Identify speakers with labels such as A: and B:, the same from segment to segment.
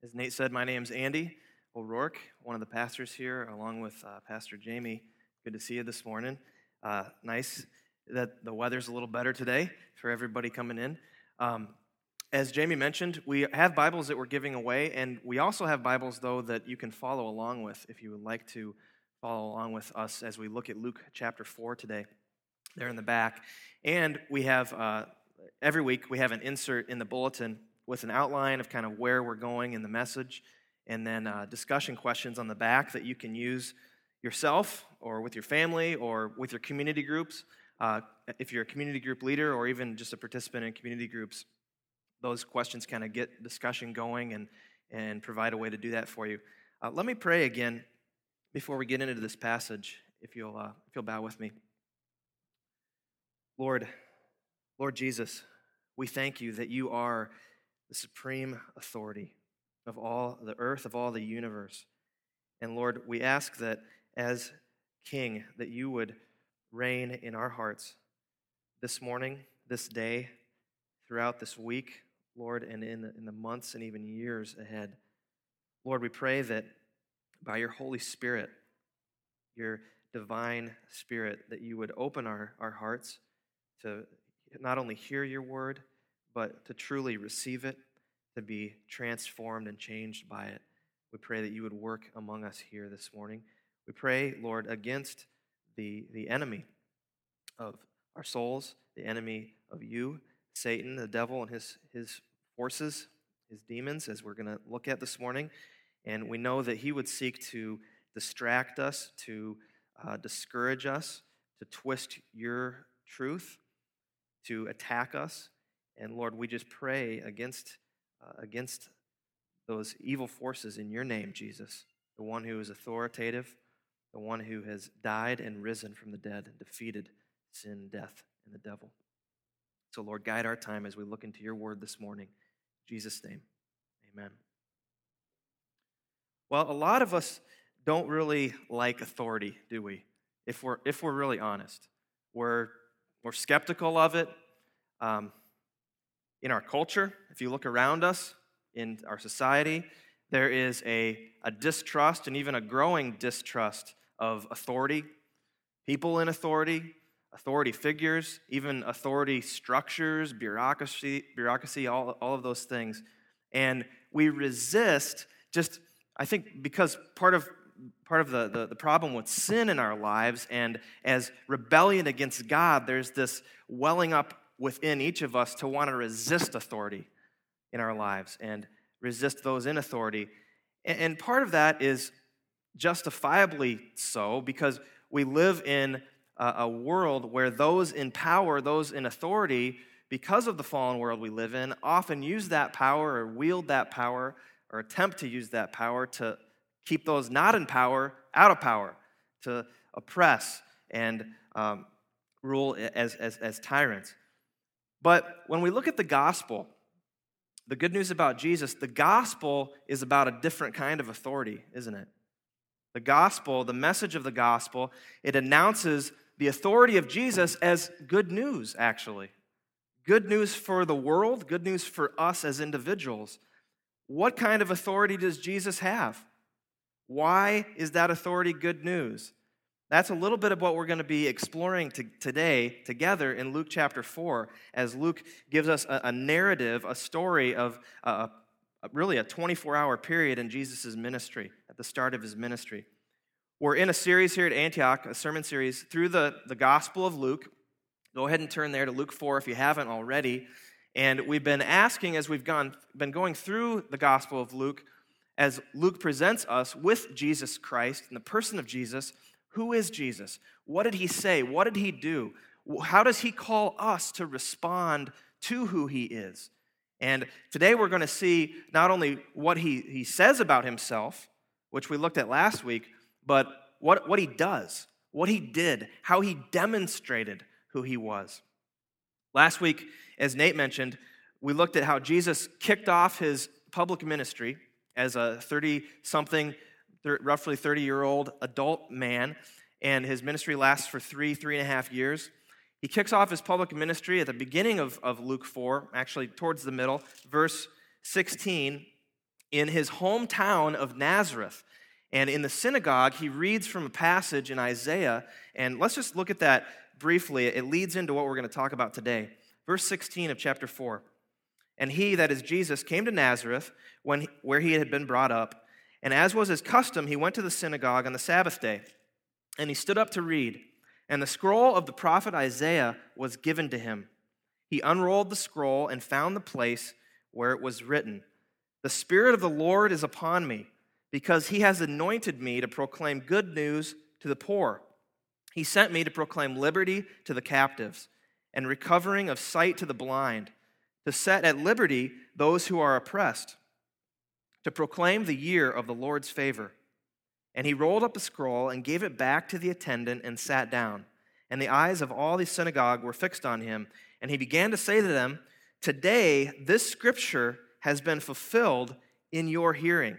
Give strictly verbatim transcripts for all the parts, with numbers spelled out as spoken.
A: As Nate said, my name's Andy O'Rourke, one of the pastors here, along with uh, Pastor Jamie. Good to see you this morning. Uh, nice that the weather's a little better today for everybody coming in. Um, as Jamie mentioned, we have Bibles that we're giving away, and we also have Bibles, though, that you can follow along with if you would like to follow along with us as we look at Luke chapter four today. They're in the back. And we have, uh, every week, we have an insert in the bulletin with an outline of kind of where we're going in the message, and then uh, discussion questions on the back that you can use yourself or with your family or with your community groups. Uh, if you're a community group leader or even just a participant in community groups, those questions kind of get discussion going and, and provide a way to do that for you. Uh, let me pray again before we get into this passage, if you'll, uh, if you'll bow with me. Lord, Lord Jesus, we thank you that you are the supreme authority of all the earth, of all the universe. And Lord, we ask that as King, that you would reign in our hearts this morning, this day, throughout this week, Lord, and in the, in the months and even years ahead. Lord, we pray that by your Holy Spirit, your divine Spirit, that you would open our, our hearts to not only hear your word, but to truly receive it, to be transformed and changed by it. We pray that you would work among us here this morning. We pray, Lord, against the, the enemy of our souls, the enemy of you, Satan, the devil, and his, his forces, his demons, as we're going to look at this morning. And we know that he would seek to distract us, to uh, discourage us, to twist your truth, to attack us. And Lord, we just pray against uh, against those evil forces in your name, Jesus, the one who is authoritative, the one who has died and risen from the dead and defeated sin, death, and the devil. So Lord, guide our time as we look into your word this morning. In Jesus' name, amen. Well, a lot of us don't really like authority, do we? If we're if we're really honest, we're we're skeptical of it. Um, in our culture, if you look around us, in our society, there is a, a distrust and even a growing distrust of authority, people in authority, authority figures, even authority structures, bureaucracy, bureaucracy, all, all of those things. And we resist just, I think, because part of part of the, the, the problem with sin in our lives and as rebellion against God, there's this welling up within each of us to want to resist authority in our lives and resist those in authority. And part of that is justifiably so because we live in a world where those in power, those in authority, because of the fallen world we live in, often use that power or wield that power or attempt to use that power to keep those not in power out of power, to oppress and um, rule as, as, as tyrants. But when we look at the gospel, the good news about Jesus, the gospel is about a different kind of authority, isn't it? The gospel, the message of the gospel, it announces the authority of Jesus as good news, actually. Good news for the world, good news for us as individuals. What kind of authority does Jesus have? Why is that authority good news? That's a little bit of what we're going to be exploring to, today together in Luke chapter four, as Luke gives us a, a narrative, a story of uh, really a twenty-four hour period in Jesus' ministry, at the start of his ministry. We're in a series here at Antioch, a sermon series through the, the Gospel of Luke. Go ahead and turn there to Luke four if you haven't already. And we've been asking as we've gone, been going through the Gospel of Luke, as Luke presents us with Jesus Christ and the person of Jesus. Who is Jesus? What did he say? What did he do? How does he call us to respond to who he is? And today we're going to see not only what he, he says about himself, which we looked at last week, but what, what he does, what he did, how he demonstrated who he was. Last week, as Nate mentioned, we looked at how Jesus kicked off his public ministry as a thirty-something roughly thirty-year-old adult man, and his ministry lasts for three, three and a half years. He kicks off his public ministry at the beginning of, of Luke four, actually towards the middle, verse sixteen, in his hometown of Nazareth. And in the synagogue, he reads from a passage in Isaiah. And let's just look at that briefly. It leads into what we're going to talk about today. Verse sixteen of chapter four. And he, that is Jesus, came to Nazareth, when he, where he had been brought up. And as was his custom, he went to the synagogue on the Sabbath day. And he stood up to read. And the scroll of the prophet Isaiah was given to him. He unrolled the scroll and found the place where it was written, "The Spirit of the Lord is upon me, because he has anointed me to proclaim good news to the poor. He sent me to proclaim liberty to the captives and recovering of sight to the blind, to set at liberty those who are oppressed, to proclaim the year of the Lord's favor." And he rolled up the scroll and gave it back to the attendant and sat down. And the eyes of all the synagogue were fixed on him. And he began to say to them, "Today this scripture has been fulfilled in your hearing."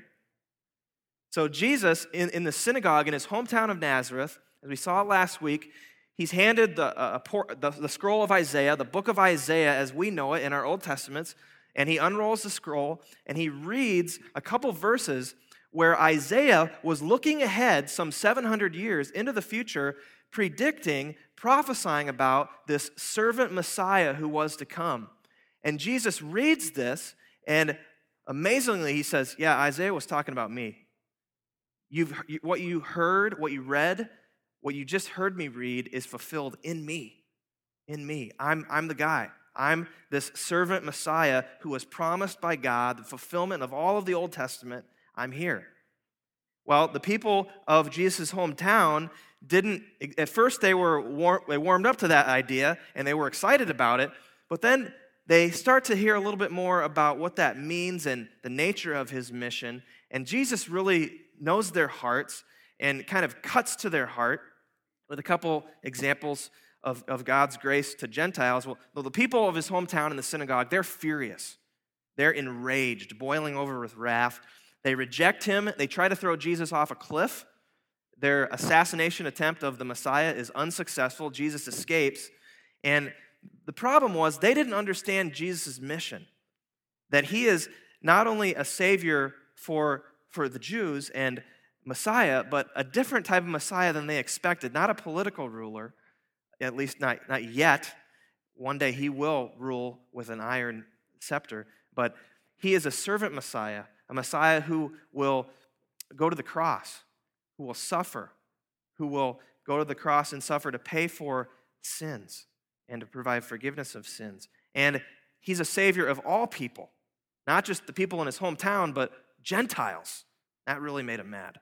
A: So Jesus, in, in the synagogue in his hometown of Nazareth, as we saw last week, he's handed the, uh, the, the scroll of Isaiah, the book of Isaiah as we know it in our Old Testaments, and he unrolls the scroll and he reads a couple verses where Isaiah was looking ahead some seven hundred years into the future, predicting, prophesying about this servant Messiah who was to come. And Jesus reads this, and amazingly he says, yeah, Isaiah was talking about me. You've, what you heard, what you read, what you just heard me read is fulfilled in me. In me. I'm, I'm the guy. I'm this servant Messiah who was promised by God, the fulfillment of all of the Old Testament. I'm here. Well, the people of Jesus' hometown didn't, at first they were war, they warmed up to that idea and they were excited about it, but then they start to hear a little bit more about what that means and the nature of his mission. And Jesus really knows their hearts and kind of cuts to their heart with a couple examples of, of God's grace to Gentiles. Well, the people of his hometown in the synagogue, they're furious. They're enraged, boiling over with wrath. They reject him. They try to throw Jesus off a cliff. Their assassination attempt of the Messiah is unsuccessful. Jesus escapes. And the problem was they didn't understand Jesus' mission, that he is not only a savior for, for the Jews and Messiah, but a different type of Messiah than they expected, not a political ruler, at least not, not yet. One day he will rule with an iron scepter, but he is a servant Messiah, a Messiah who will go to the cross, who will suffer, who will go to the cross and suffer to pay for sins and to provide forgiveness of sins. And he's a savior of all people, not just the people in his hometown, but Gentiles. That really made him mad.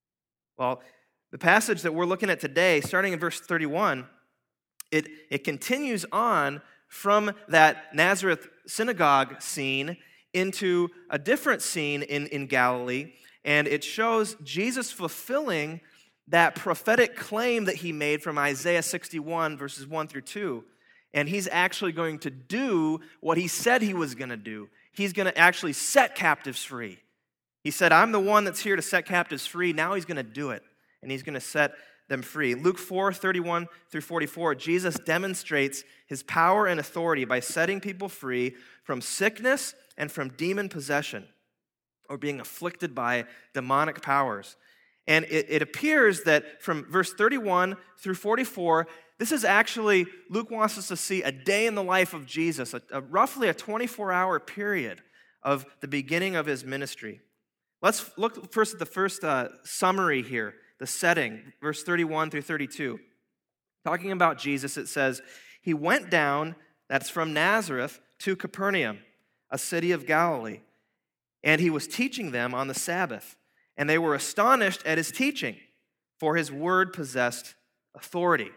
A: Well, the passage that we're looking at today, starting in verse thirty-one, it, it continues on from that Nazareth synagogue scene into a different scene in, in Galilee, and it shows Jesus fulfilling that prophetic claim that he made from Isaiah sixty-one, verses one through two. And he's actually going to do what he said he was going to do. He's going to actually set captives free. He said, I'm the one that's here to set captives free. Now he's going to do it, and he's going to set them free. Luke four, thirty-one through forty-four, Jesus demonstrates his power and authority by setting people free from sickness and from demon possession, or being afflicted by demonic powers. And it, it appears that from verse thirty-one through forty-four, this is actually, Luke wants us to see a day in the life of Jesus, a, a, roughly a twenty-four hour period of the beginning of his ministry. Let's look first at the first uh, summary here, the setting, verse thirty-one through thirty-two. Talking about Jesus, it says, he went down, that's from Nazareth, to Capernaum, a city of Galilee, and he was teaching them on the Sabbath. And they were astonished at his teaching, for his word possessed authority.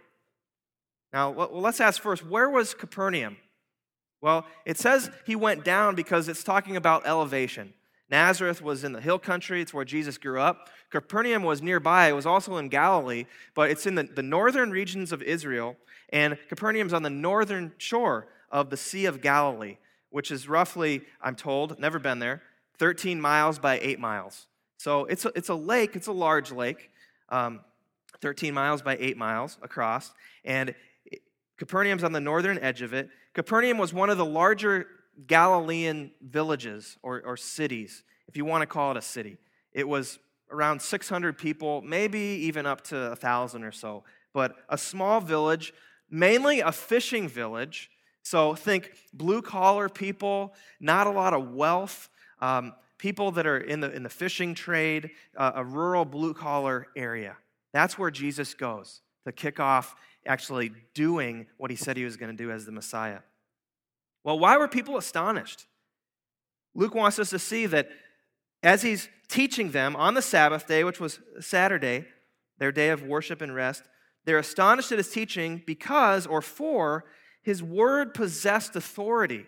A: Now, let's ask first, where was Capernaum? Well, it says he went down because it's talking about elevation. Nazareth was in the hill country. It's where Jesus grew up. Capernaum was nearby. It was also in Galilee, but it's in the, the northern regions of Israel, and Capernaum's on the northern shore of the Sea of Galilee, which is roughly, I'm told, never been there, thirteen miles by eight miles. So it's a, it's a lake, it's a large lake, um, thirteen miles by eight miles across, and it, Capernaum's on the northern edge of it. Capernaum was one of the larger Galilean villages or, or cities. if you want to call it a city. It was around six hundred people, maybe even up to one thousand or so, but a small village, mainly a fishing village. So think blue-collar people, not a lot of wealth, um, people that are in the in the fishing trade, uh, a rural blue-collar area. That's where Jesus goes to kick off actually doing what he said he was going to do as the Messiah. Well, why were people astonished? Luke wants us to see that as he's teaching them on the Sabbath day, which was Saturday, their day of worship and rest, they're astonished at his teaching because, or for, his word possessed authority.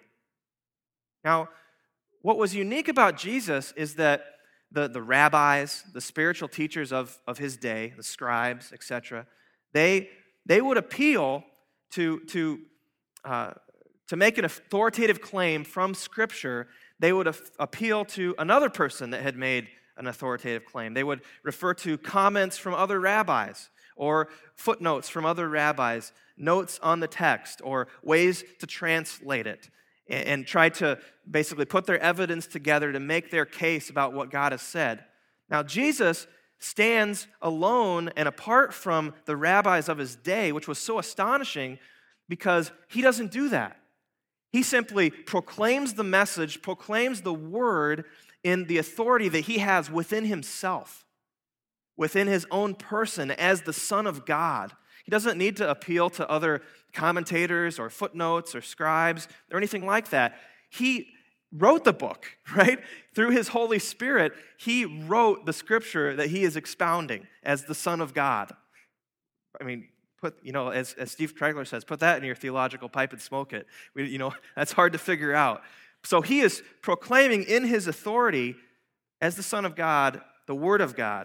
A: Now, what was unique about Jesus is that the, the rabbis, the spiritual teachers of, of his day, the scribes, et cetera, they, they would appeal to, to, uh, to make an authoritative claim from Scripture. They would appeal to another person that had made an authoritative claim. They would refer to comments from other rabbis or footnotes from other rabbis, notes on the text, or ways to translate it, and, and try to basically put their evidence together to make their case about what God has said. Now, Jesus stands alone and apart from the rabbis of his day, which was so astonishing because he doesn't do that. He simply proclaims the message, proclaims the word in the authority that he has within himself, within his own person as the Son of God. He doesn't need to appeal to other commentators or footnotes or scribes or anything like that. He wrote the book, right? Through his Holy Spirit, he wrote the scripture that he is expounding as the Son of God. I mean, put, you know, as, as Steve Tregler says, put that in your theological pipe and smoke it. We, you know, that's hard to figure out. So he is proclaiming in his authority as the Son of God, the Word of God,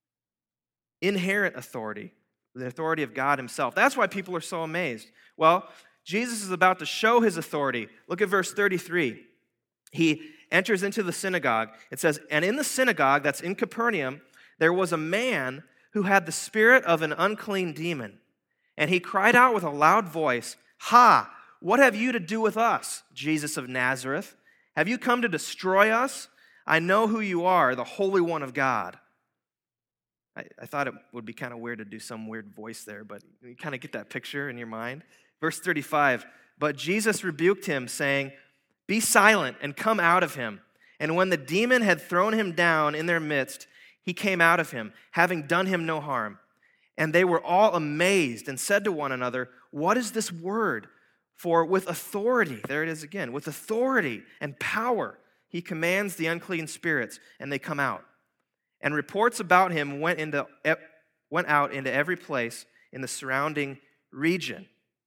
A: inherent authority, the authority of God himself. That's why people are so amazed. Well, Jesus is about to show his authority. Look at verse thirty-three. He enters into the synagogue. It says, and in the synagogue, that's in Capernaum, there was a man who had the spirit of an unclean demon. And he cried out with a loud voice, "Ha! What have you to do with us, Jesus of Nazareth? Have you come to destroy us? I know who you are, the Holy One of God." I, I thought it would be kind of weird to do some weird voice there, but you kind of get that picture in your mind. Verse thirty-five, but Jesus rebuked him, saying, "Be silent and come out of him." And when the demon had thrown him down in their midst, he came out of him, having done him no harm. And they were all amazed and said to one another, "What is this word? For with authority," there it is again, "with authority and power, he commands the unclean spirits, and they come out." And reports about him went into went out into every place in the surrounding region.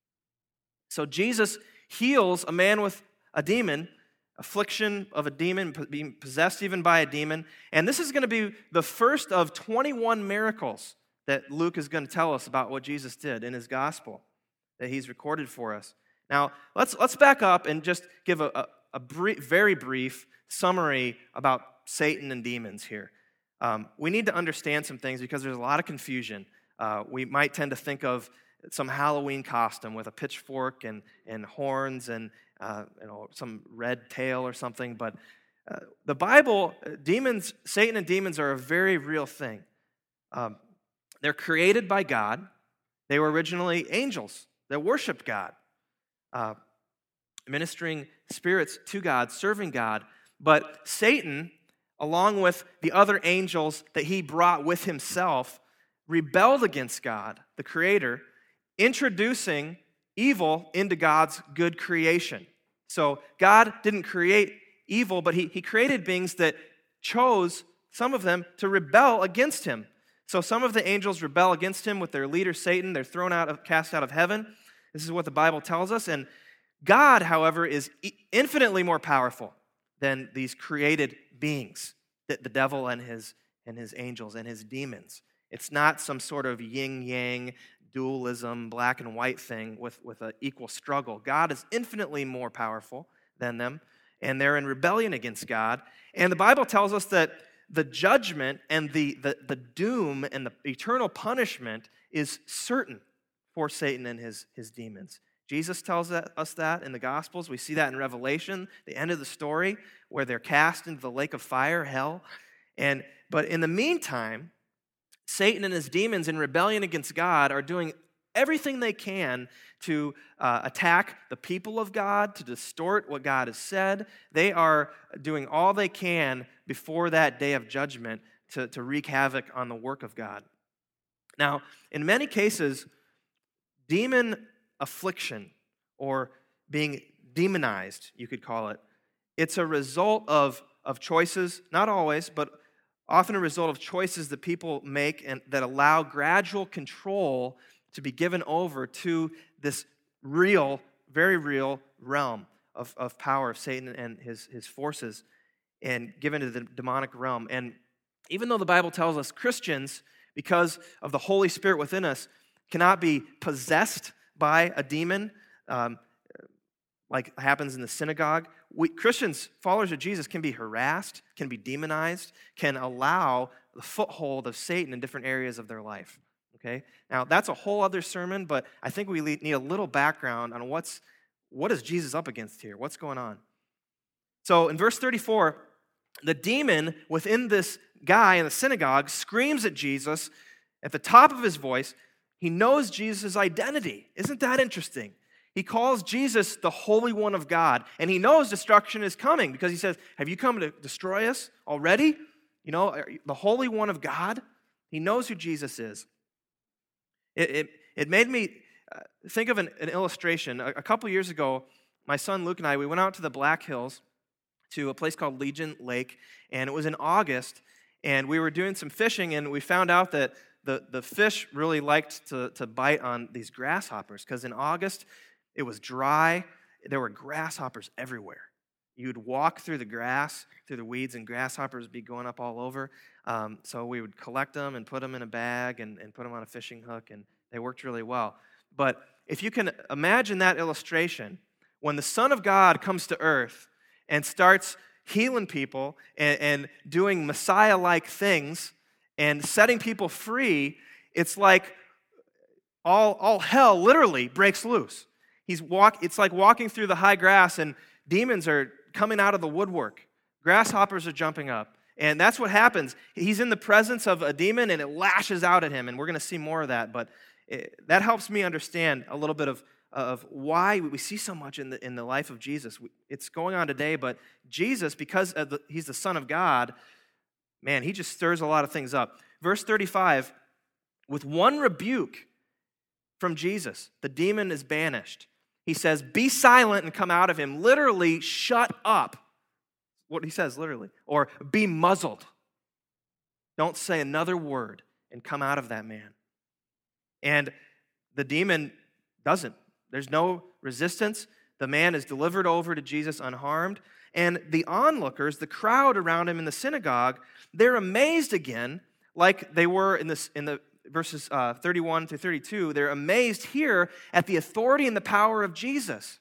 A: So Jesus heals a man with a demon, affliction of a demon, being possessed even by a demon. And this is going to be the first of twenty-one miracles that Luke is going to tell us about what Jesus did in his gospel that he's recorded for us. Now, let's let's back up and just give a, a, a brief, very brief summary about Satan and demons here. Um, we need to understand some things because there's a lot of confusion. Uh, we might tend to think of some Halloween costume with a pitchfork and, and horns and uh, you know, some red tail or something, but uh, the Bible, demons, Satan and demons are a very real thing. Um, they're created by God. They were originally angels that worshiped God. Uh, ministering spirits to God, serving God. But Satan, along with the other angels that he brought with himself, rebelled against God, the Creator, introducing evil into God's good creation. So God didn't create evil, but he, he created beings that chose, some of them, to rebel against him. So some of the angels rebel against him with their leader Satan. They're thrown out of, cast out of heaven. This is what the Bible tells us. And God, however, is infinitely more powerful than these created beings, the, the devil and his, and his angels and his demons. It's not some sort of yin-yang, dualism, black and white thing with, with an equal struggle. God is infinitely more powerful than them, and they're in rebellion against God. And the Bible tells us that the judgment and the, the, the doom and the eternal punishment is certain for Satan and his, his demons. Jesus tells us that in the Gospels. We see that in Revelation, the end of the story, where they're cast into the lake of fire, hell. And but in the meantime, Satan and his demons in rebellion against God are doing everything they can to uh, attack the people of God, to distort what God has said. They are doing all they can before that day of judgment to, to wreak havoc on the work of God. Now, in many cases, demon affliction, or being demonized, you could call it, it's a result of, of choices, not always, but often a result of choices that people make and that allow gradual control to be given over to this real, very real realm of, of power of Satan and his, his forces, and given to the demonic realm. And even though the Bible tells us Christians, because of the Holy Spirit within us, cannot be possessed by a demon, um, like happens in the synagogue, we, Christians, followers of Jesus, can be harassed, can be demonized, can allow the foothold of Satan in different areas of their life. Okay? Now, that's a whole other sermon, but I think we need a little background on what's what is Jesus up against here? What's going on? So in verse thirty-four, the demon within this guy in the synagogue screams at Jesus at the top of his voice. He knows Jesus' identity. Isn't that interesting? He calls Jesus the Holy One of God, and he knows destruction is coming because he says, have you come to destroy us already? You know, the Holy One of God. He knows who Jesus is. It, it, it made me think of an, an illustration. A, a couple years ago, my son Luke and I, we went out to the Black Hills to a place called Legion Lake, and it was in August, and we were doing some fishing, and we found out that the, the fish really liked to, to bite on these grasshoppers, because in August, it was dry. There were grasshoppers everywhere. You'd walk through the grass, through the weeds, and grasshoppers would be going up all over. Um, so we would collect them and put them in a bag and, and put them on a fishing hook, and they worked really well. But if you can imagine that illustration, when the Son of God comes to earth and starts healing people and, and doing Messiah-like things and setting people free, it's like all, all hell literally breaks loose. He's walk. It's like walking through the high grass, and demons are coming out of the woodwork. Grasshoppers are jumping up. And that's what happens. He's in the presence of a demon, and it lashes out at him, and we're going to see more of that. But it, that helps me understand a little bit of, of why we see so much in the, in the life of Jesus. It's going on today, but Jesus, because of the, he's the Son of God, man, he just stirs a lot of things up. Verse thirty-five, with one rebuke from Jesus, the demon is banished. He says, be silent and come out of him. Literally, shut up. What he says, literally. Or be muzzled. Don't say another word and come out of that man. And the demon doesn't. There's no resistance. The man is delivered over to Jesus unharmed. And the onlookers, the crowd around him in the synagogue, they're amazed again, like they were in, this, in the verses uh, thirty-one to thirty-two. They're amazed here at the authority and the power of Jesus.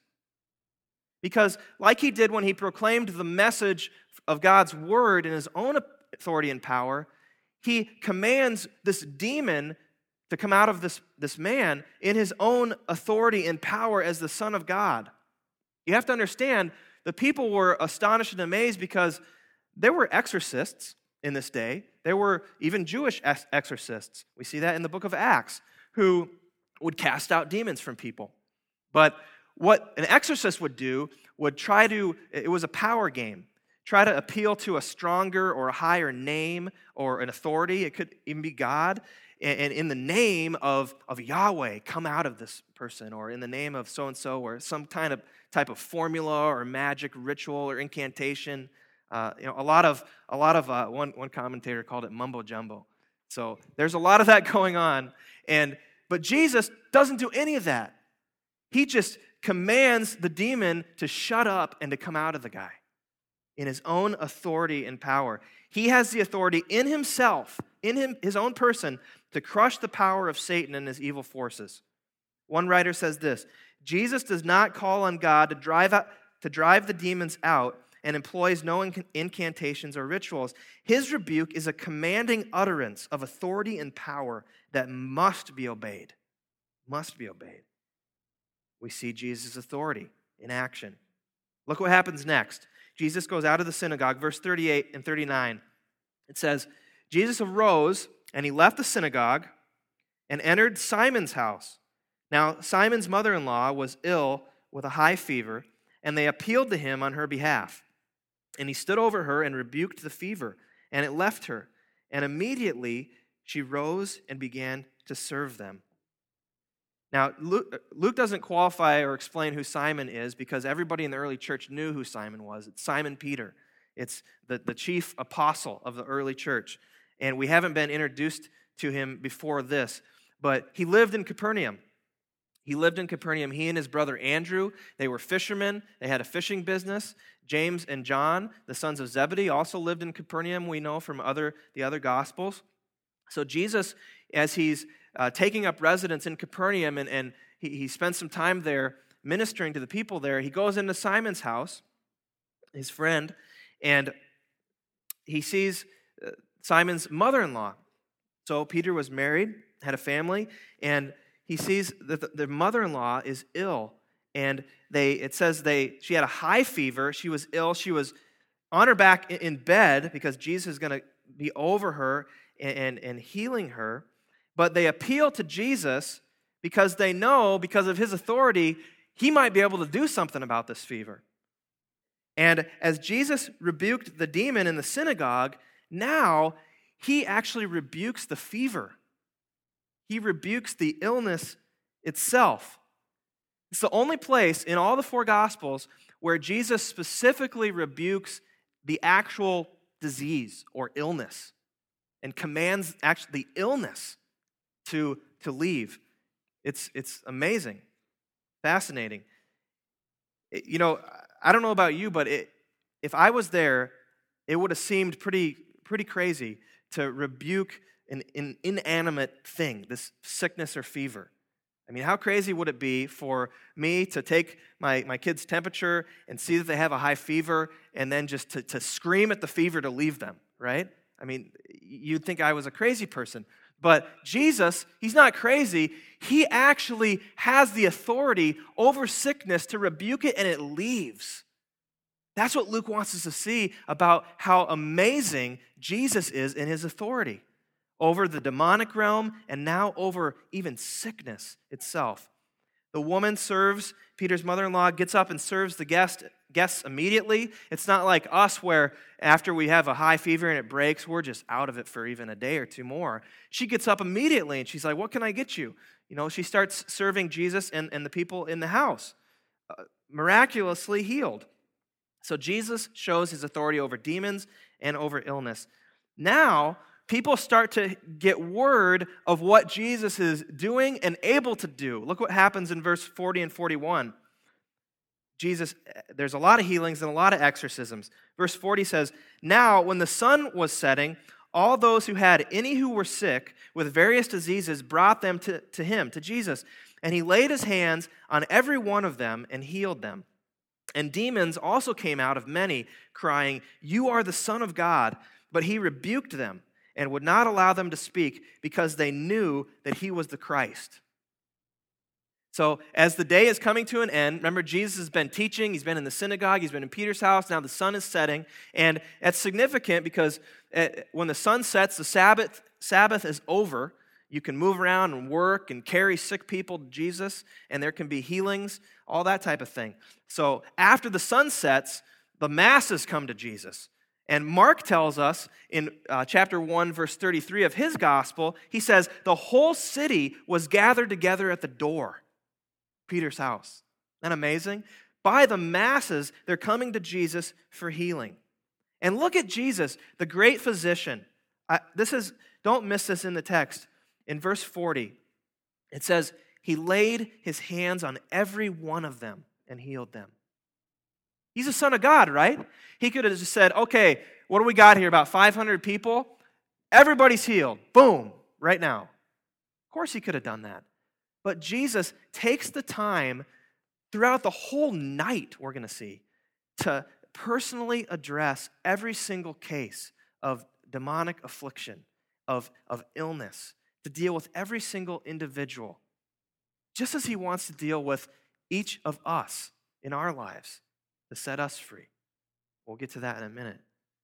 A: Because like he did when he proclaimed the message of God's word in his own authority and power, he commands this demon to come out of this, this man in his own authority and power as the Son of God. You have to understand, the people were astonished and amazed because there were exorcists in this day. There were even Jewish exorcists. We see that in the book of Acts, who would cast out demons from people. But what an exorcist would do would try to, it was a power game, try to appeal to a stronger or a higher name or an authority. It could even be God. And in the name of, of Yahweh, come out of this person, or in the name of so-and-so, or some kind of type of formula or magic ritual or incantation. Uh, you know, a lot of, a lot of uh, one, one commentator called it mumbo-jumbo. So there's a lot of that going on. And but Jesus doesn't do any of that. He just commands the demon to shut up and to come out of the guy in his own authority and power. He has the authority in himself, in him, his own person, to crush the power of Satan and his evil forces. One writer says this: Jesus does not call on God to drive out, to drive the demons out, and employs no incantations or rituals. His rebuke is a commanding utterance of authority and power that must be obeyed. Must be obeyed. we see Jesus' authority in action. Look what happens next. Jesus goes out of the synagogue, verse thirty-eight and thirty-nine. It says, Jesus arose and he left the synagogue and entered Simon's house. Now, Simon's mother-in-law was ill with a high fever, and they appealed to him on her behalf. And he stood over her and rebuked the fever, and it left her. And immediately she rose and began to serve them. Now, Luke, Luke doesn't qualify or explain who Simon is because everybody in the early church knew who Simon was. It's Simon Peter. It's the, the chief apostle of the early church. And we haven't been introduced to him before this, but he lived in Capernaum. He lived in Capernaum. He and his brother Andrew, they were fishermen. They had a fishing business. James and John, the sons of Zebedee, also lived in Capernaum, we know from other the other Gospels. So Jesus, as he's uh, taking up residence in Capernaum, and, and he, he spends some time there ministering to the people there, he goes into Simon's house, his friend, and he sees uh, Simon's mother-in-law. So Peter was married, had a family, and he sees that the, the mother-in-law is ill. And they it says they she had a high fever. She was ill. She was on her back in bed because Jesus is going to be over her and, and, and healing her. But they appeal to Jesus because they know, because of his authority, he might be able to do something about this fever. And as Jesus rebuked the demon in the synagogue, now he actually rebukes the fever. He rebukes the illness itself. It's the only place in all the four Gospels where Jesus specifically rebukes the actual disease or illness and commands actually the illness to, to leave. It's, it's amazing, fascinating. It, you know, I don't know about you, but it, if I was there, it would have seemed pretty, pretty crazy to rebuke an, an inanimate thing, this sickness or fever. I mean, how crazy would it be for me to take my, my kid's temperature and see that they have a high fever and then just to, to scream at the fever to leave them, right? I mean, you'd think I was a crazy person. But Jesus, he's not crazy. He actually has the authority over sickness to rebuke it, and it leaves. That's what Luke wants us to see about how amazing Jesus is in his authority over the demonic realm and now over even sickness itself. The woman serves, Peter's mother-in-law gets up and serves the guest, guests immediately. It's not like us where after we have a high fever and it breaks, we're just out of it for even a day or two more. She gets up immediately and she's like, what can I get you? You know, she starts serving Jesus and, and the people in the house, uh, miraculously healed. So Jesus shows his authority over demons and over illness. Now, people start to get word of what Jesus is doing and able to do. Look what happens in verse forty and forty-one. Jesus, there's a lot of healings and a lot of exorcisms. Verse forty says, now when the sun was setting, all those who had any who were sick with various diseases brought them to, to him, to Jesus. And he laid his hands on every one of them and healed them. And demons also came out of many, crying, you are the Son of God. But he rebuked them and would not allow them to speak because they knew that he was the Christ. So as the day is coming to an end, remember Jesus has been teaching, he's been in the synagogue, he's been in Peter's house, now the sun is setting, and that's significant because when the sun sets, the Sabbath, Sabbath is over. You can move around and work and carry sick people to Jesus, and there can be healings, all that type of thing. So after the sun sets, the masses come to Jesus. And Mark tells us in uh, chapter one, verse thirty-three of his gospel, he says, the whole city was gathered together at the door, Peter's house. Isn't that amazing? By the masses, they're coming to Jesus for healing. And look at Jesus, the great physician. I, this is, don't miss this in the text. In verse forty, it says, he laid his hands on every one of them and healed them. He's the Son of God, right? He could have just said, okay, what do we got here? About five hundred people? Everybody's healed. Boom, right now. Of course he could have done that. But Jesus takes the time throughout the whole night, we're going to see, to personally address every single case of demonic affliction, of, of illness, to deal with every single individual, just as he wants to deal with each of us in our lives to set us free. We'll get to that in a minute.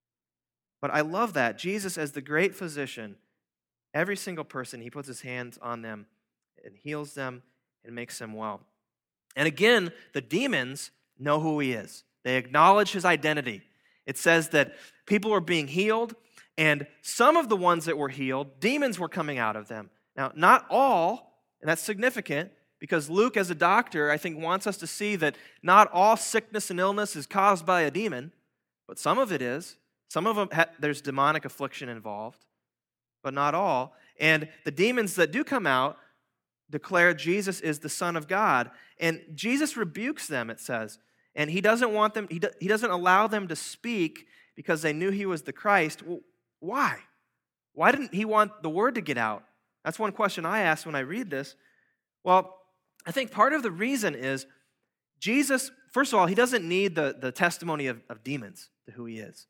A: But I love that. Jesus, as the great physician, every single person, he puts his hands on them and heals them and makes them well. And again, the demons know who he is. They acknowledge his identity. It says that people were being healed, and some of the ones that were healed, demons were coming out of them. Now, not all, and that's significant, because Luke, as a doctor, I think wants us to see that not all sickness and illness is caused by a demon, but some of it is. Some of them, ha- there's demonic affliction involved, but not all. And the demons that do come out declare Jesus is the Son of God. And Jesus rebukes them, it says. And he doesn't want them, he, do, he doesn't allow them to speak because they knew he was the Christ. Well, why? Why didn't he want the word to get out? That's one question I ask when I read this. Well, I think part of the reason is Jesus, first of all, he doesn't need the, the testimony of, of demons to who he is.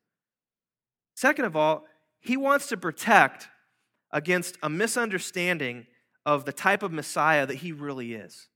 A: Second of all, he wants to protect against a misunderstanding of the type of Messiah that he really is.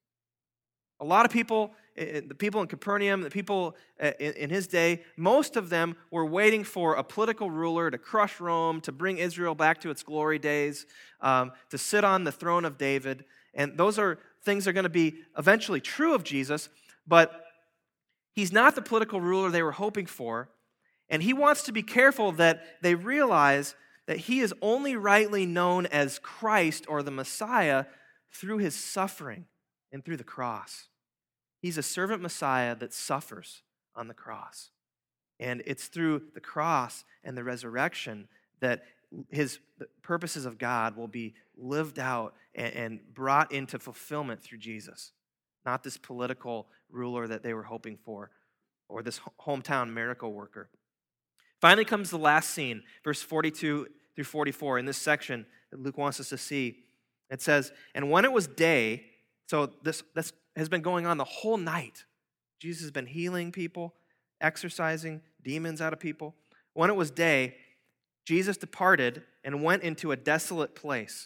A: A lot of people, the people in Capernaum, the people in his day, most of them were waiting for a political ruler to crush Rome, to bring Israel back to its glory days, um, to sit on the throne of David. And those are things that are going to be eventually true of Jesus, but he's not the political ruler they were hoping for. And he wants to be careful that they realize that he is only rightly known as Christ or the Messiah through his suffering and through the cross. He's a servant Messiah that suffers on the cross. And it's through the cross and the resurrection that his the purposes of God will be lived out and, and brought into fulfillment through Jesus, not this political ruler that they were hoping for or this hometown miracle worker. Finally comes the last scene, verse forty-two through forty-four in this section that Luke wants us to see. It says, and when it was day, so this, this has been going on the whole night. Jesus has been healing people, exorcising demons out of people. When it was day, Jesus departed and went into a desolate place.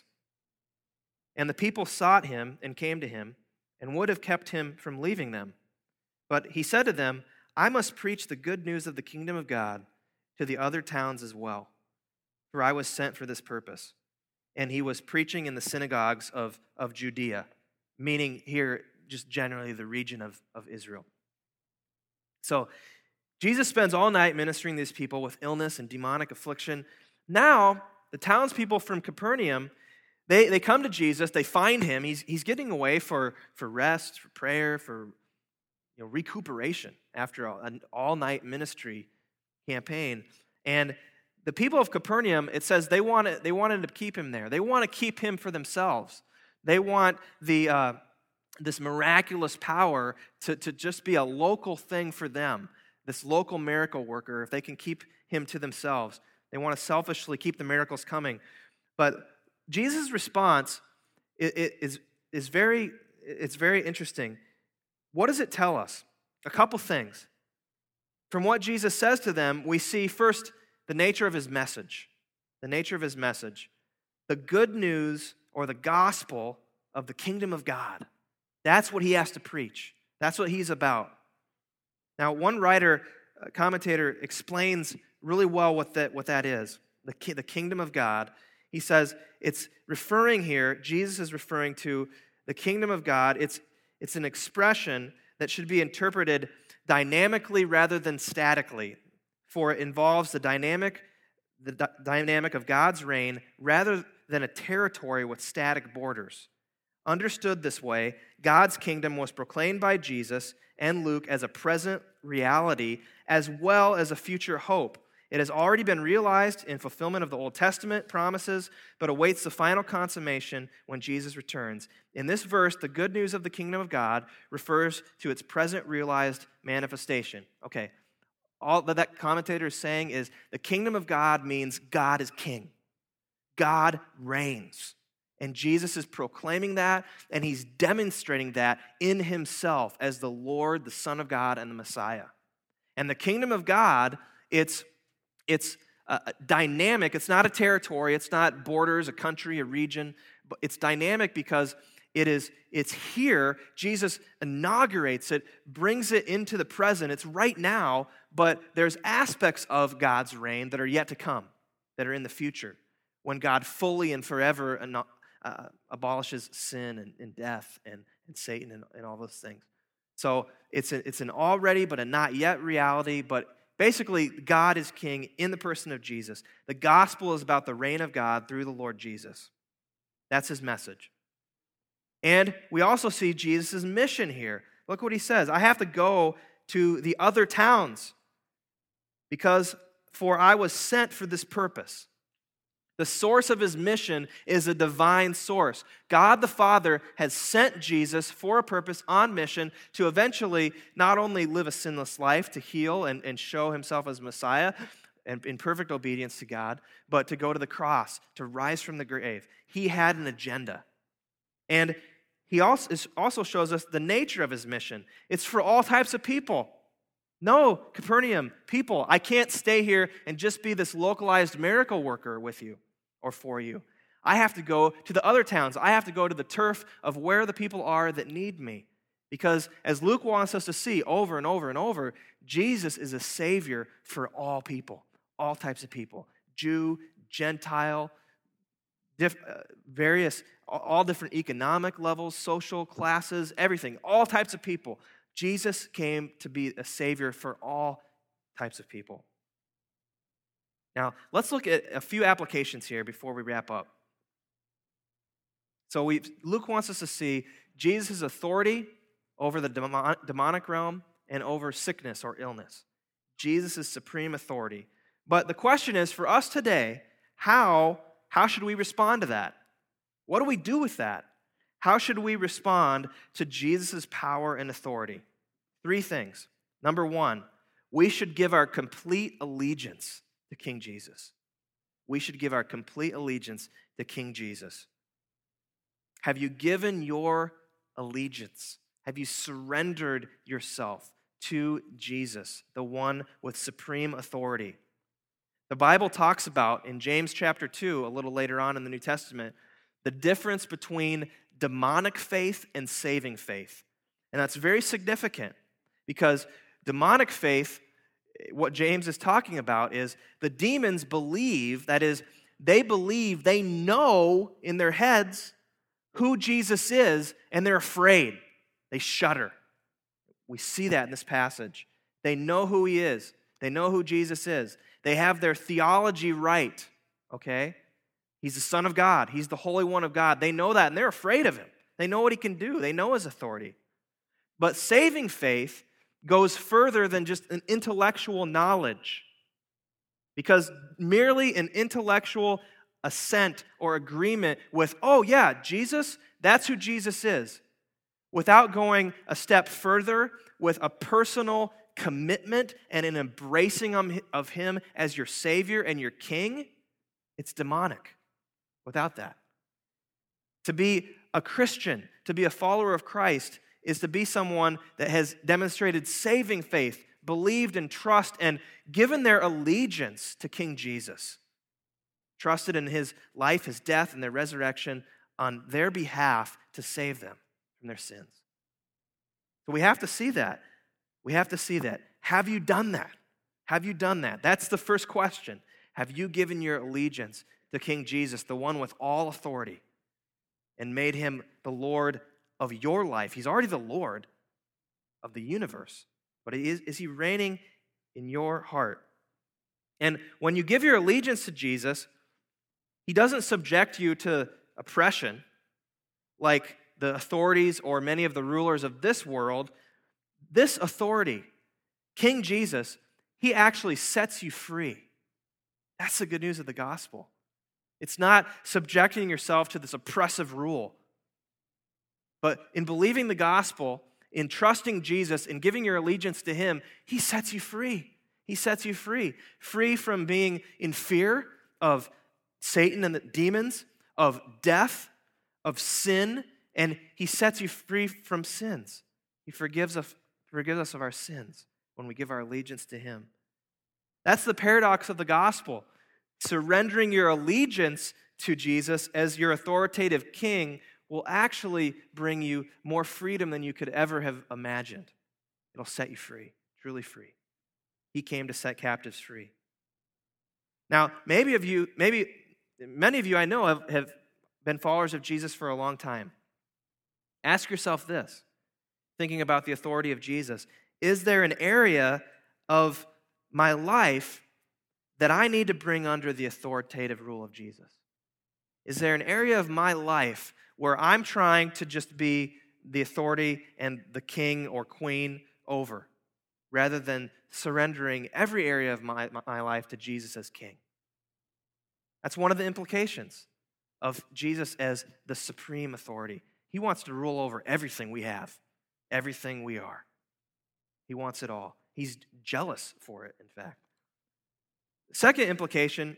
A: And the people sought him and came to him and would have kept him from leaving them. But he said to them, I must preach the good news of the kingdom of God to the other towns as well, for I was sent for this purpose. And he was preaching in the synagogues of, of Judea, meaning here just generally the region of, of Israel. So Jesus spends all night ministering these people with illness and demonic affliction. Now, the townspeople from Capernaum, they, they come to Jesus, they find him, he's, he's getting away for, for rest, for prayer, for you know, recuperation after an all-night ministry campaign. And the people of Capernaum, it says they wanted, they wanted to keep him there. They want to keep him for themselves. They want the uh, this miraculous power to, to just be a local thing for them, this local miracle worker, if they can keep him to themselves. They want to selfishly keep the miracles coming. But Jesus' response is, is very, it's very interesting. What does it tell us? A couple things. From what Jesus says to them, we see first the nature of his message. The nature of his message. The good news or the gospel of the kingdom of God. That's what he has to preach. That's what he's about. Now, one writer, a commentator, explains really well what that, what that is, the, ki- the kingdom of God. He says it's referring here, Jesus is referring to the kingdom of God. It's, it's an expression that should be interpreted dynamically rather than statically, for it involves the dynamic, the d- dynamic of God's reign rather than a territory with static borders. Understood this way, God's kingdom was proclaimed by Jesus and Luke as a present reality as well as a future hope. It has already been realized in fulfillment of the Old Testament promises, but awaits the final consummation when Jesus returns. In this verse, the good news of the kingdom of God refers to its present realized manifestation. Okay, all that that commentator is saying is the kingdom of God means God is king. God reigns. And Jesus is proclaiming that, and he's demonstrating that in himself as the Lord, the Son of God, and the Messiah. And the kingdom of God, it's, it's uh, dynamic. It's not a territory. It's not borders, a country, a region. But it's dynamic because It is, it's here. Jesus inaugurates it, brings it into the present. It's right now, but there's aspects of God's reign that are yet to come, that are in the future, when God fully and forever uh, abolishes sin and, and death and, and Satan and, and all those things. So it's, a, it's an already but a not yet reality, but basically God is king in the person of Jesus. The gospel is about the reign of God through the Lord Jesus. That's his message. And we also see Jesus' mission here. Look what he says. I have to go to the other towns because for I was sent for this purpose. The source of his mission is a divine source. God the Father has sent Jesus for a purpose on mission to eventually not only live a sinless life, to heal and, and show himself as Messiah and in perfect obedience to God, but to go to the cross, to rise from the grave. He had an agenda. And he also, also shows us the nature of his mission. It's for all types of people. No, Capernaum, people, I can't stay here and just be this localized miracle worker with you or for you. I have to go to the other towns. I have to go to the turf of where the people are that need me. Because as Luke wants us to see over and over and over, Jesus is a savior for all people, all types of people, Jew, Gentile, diff, uh, various, all different economic levels, social classes, everything, all types of people. Jesus came to be a savior for all types of people. Now, let's look at a few applications here before we wrap up. So we Luke wants us to see Jesus' authority over the demon, demonic realm and over sickness or illness. Jesus' supreme authority. But the question is, for us today, how, how should we respond to that? What do we do with that? How should we respond to Jesus' power and authority? Three things. Number one, we should give our complete allegiance to King Jesus. We should give our complete allegiance to King Jesus. Have you given your allegiance? Have you surrendered yourself to Jesus, the one with supreme authority? The Bible talks about, in James chapter two, a little later on in the New Testament, the difference between demonic faith and saving faith. And that's very significant because demonic faith, what James is talking about is the demons believe, that is, they believe, they know in their heads who Jesus is, and they're afraid. They shudder. We see that in this passage. They know who he is. They know who Jesus is. They have their theology right, okay? He's the Son of God. He's the Holy One of God. They know that, and they're afraid of him. They know what he can do. They know his authority. But saving faith goes further than just an intellectual knowledge. Because merely an intellectual assent or agreement with, oh yeah, Jesus, that's who Jesus is, without going a step further with a personal commitment and an embracing of him as your Savior and your King, it's demonic. Without that. To be a Christian, to be a follower of Christ, is to be someone that has demonstrated saving faith, believed in trust, and given their allegiance to King Jesus. Trusted in his life, his death, and their resurrection on their behalf to save them from their sins. So we have to see that. We have to see that. Have you done that? Have you done that? That's the first question. Have you given your allegiance to King Jesus, the one with all authority, and made him the Lord of your life? He's already the Lord of the universe, but is, is he reigning in your heart? And when you give your allegiance to Jesus, he doesn't subject you to oppression like the authorities or many of the rulers of this world. This authority, King Jesus, he actually sets you free. That's the good news of the gospel. It's not subjecting yourself to this oppressive rule. But in believing the gospel, in trusting Jesus, in giving your allegiance to him, he sets you free. He sets you free. Free from being in fear of Satan and the demons, of death, of sin, and he sets you free from sins. He forgives us, forgives us of our sins when we give our allegiance to him. That's the paradox of the gospel. Surrendering your allegiance to Jesus as your authoritative king will actually bring you more freedom than you could ever have imagined. It'll set you free, truly free. He came to set captives free. Now, maybe of you, maybe many of you I know have, have been followers of Jesus for a long time. Ask yourself this, thinking about the authority of Jesus. Is there an area of my life that I need to bring under the authoritative rule of Jesus? Is there an area of my life where I'm trying to just be the authority and the king or queen over, rather than surrendering every area of my, my life to Jesus as king? That's one of the implications of Jesus as the supreme authority. He wants to rule over everything we have, everything we are. He wants it all. He's jealous for it, in fact. The second implication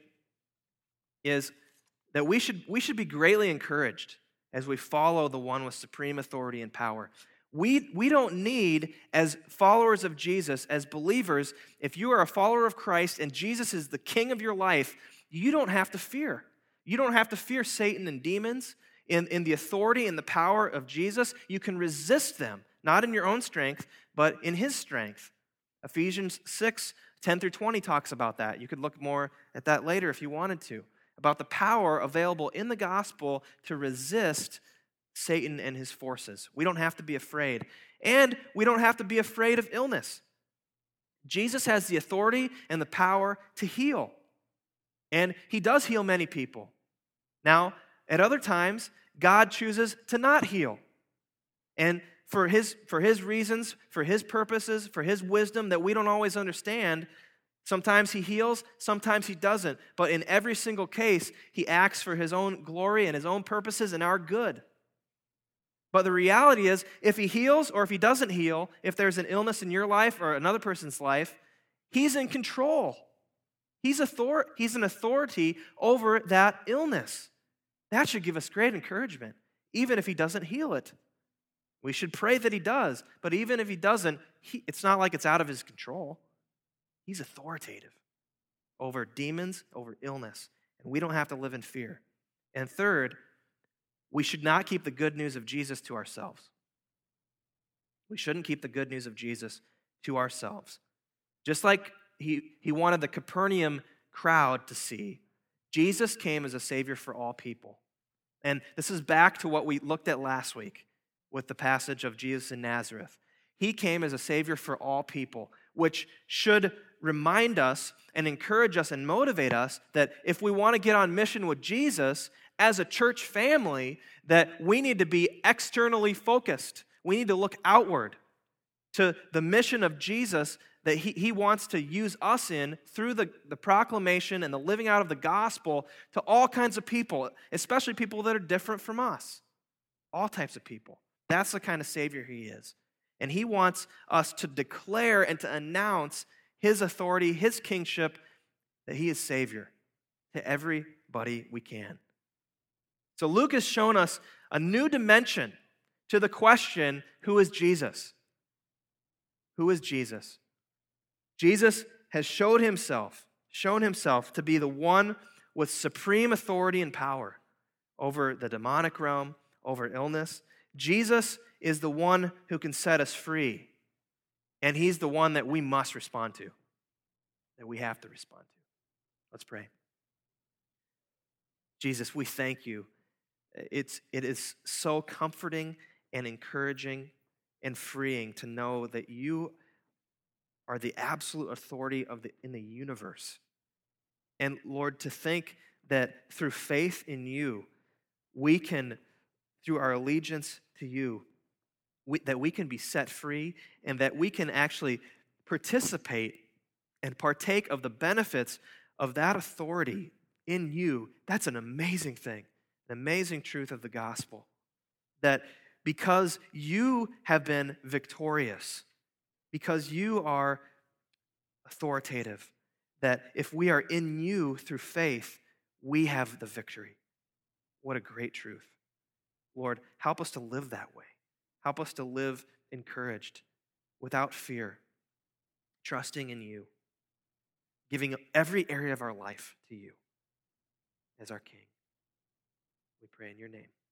A: is that we should, we should be greatly encouraged as we follow the one with supreme authority and power. We, we don't need, as followers of Jesus, as believers, if you are a follower of Christ and Jesus is the king of your life, you don't have to fear. You don't have to fear Satan and demons. In, in the authority and the power of Jesus, you can resist them, not in your own strength, but in his strength. Ephesians six, ten through twenty talks about that. You could look more at that later if you wanted to, about the power available in the gospel to resist Satan and his forces. We don't have to be afraid. And we don't have to be afraid of illness. Jesus has the authority and the power to heal. And he does heal many people. Now, at other times, God chooses to not heal. And for his, for his reasons, for his purposes, for his wisdom that we don't always understand, sometimes he heals, sometimes he doesn't. But in every single case, he acts for his own glory and his own purposes and our good. But the reality is, if he heals or if he doesn't heal, if there's an illness in your life or another person's life, he's in control. He's, author- he's an authority over that illness. That should give us great encouragement, even if he doesn't heal it. We should pray that he does, but even if he doesn't, he, it's not like it's out of his control. He's authoritative over demons, over illness, and we don't have to live in fear. And third, we should not keep the good news of Jesus to ourselves. We shouldn't keep the good news of Jesus to ourselves. Just like he, he wanted the Capernaum crowd to see, Jesus came as a Savior for all people. And this is back to what we looked at last week with the passage of Jesus in Nazareth. He came as a Savior for all people, which should remind us and encourage us and motivate us that if we want to get on mission with Jesus as a church family, that we need to be externally focused. We need to look outward to the mission of Jesus that he, he wants to use us in through the, the proclamation and the living out of the gospel to all kinds of people, especially people that are different from us. All types of people. That's the kind of Savior he is. And he wants us to declare and to announce his authority, his kingship, that he is Savior to everybody we can. So Luke has shown us a new dimension to the question, who is Jesus? Who is Jesus? Jesus has showed himself, shown himself to be the one with supreme authority and power over the demonic realm, over illness. Jesus is the one who can set us free. And he's the one that we must respond to, that we have to respond to. Let's pray. Jesus, we thank you. It's, it is so comforting and encouraging and freeing to know that you are the absolute authority of the, in the universe. And Lord, to think that through faith in you, we can, through our allegiance to you, we, that we can be set free and that we can actually participate and partake of the benefits of that authority in you. That's an amazing thing, an amazing truth of the gospel. That because you have been victorious, because you are authoritative, that if we are in you through faith, we have the victory. What a great truth. Lord, help us to live that way. Help us to live encouraged, without fear, trusting in you, giving every area of our life to you as our King. We pray in your name.